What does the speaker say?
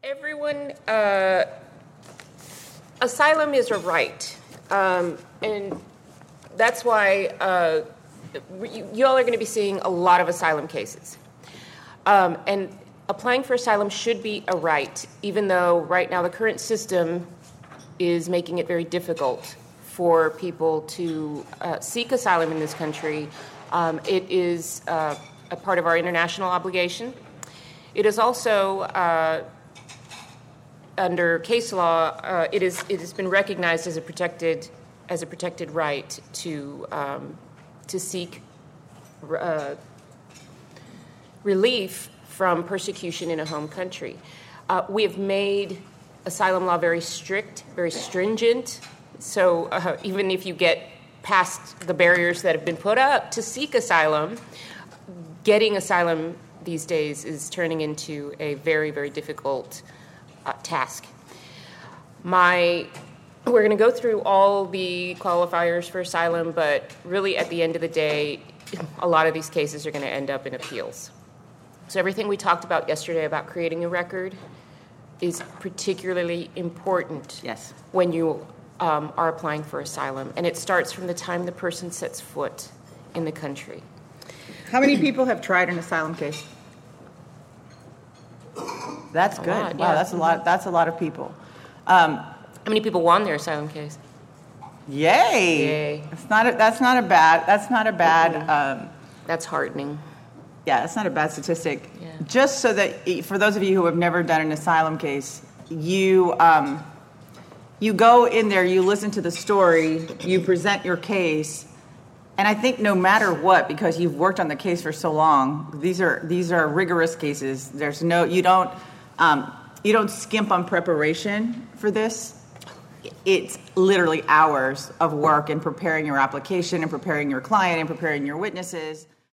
Everyone, asylum is a right, and that's why you all are going to be seeing a lot of asylum cases. And applying for asylum should be a right, even though right now the current system is making it very difficult for people to seek asylum in this country. It is a part of our international obligation. It is also under case law, it has been recognized as a protected right to seek relief from persecution in a home country. We have made asylum law very strict, very stringent. So even if you get past the barriers that have been put up to seek asylum, getting asylum these days is turning into a very, very difficult task. We're going to go through all the qualifiers for asylum, but really at the end of the day, a lot of these cases are going to end up in appeals. So everything we talked about yesterday about creating a record is particularly important when you are applying for asylum, and it starts from the time the person sets foot in the country. How many people have tried an asylum case? That's good. Lot, wow, yeah. that's a lot. That's a lot of people. How many people won their asylum case? Yay! That's not a bad. That's heartening. Yeah, that's not a bad statistic. Yeah. Just so that for those of you who have never done an asylum case, you go in there, you listen to the story, you present your case. And I think no matter what, because you've worked on the case for so long, these are rigorous cases. There's no you don't skimp on preparation for this. It's literally hours of work in preparing your application and preparing your client and preparing your witnesses.